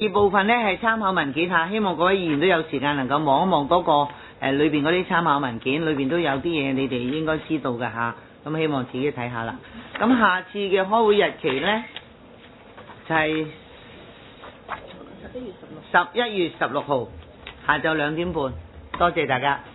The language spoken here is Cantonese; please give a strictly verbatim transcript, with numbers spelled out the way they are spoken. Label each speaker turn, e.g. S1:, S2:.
S1: 二部分呢係參考文件嚇，希望各位議員都有時間能夠望一望嗰個誒裏邊嗰啲參考文件，裏邊都有啲嘢你哋應該知道嘅嚇。咁希望自己睇下啦。咁下次嘅開會日期呢，就係十一月十六號下晝兩點半。多謝大家。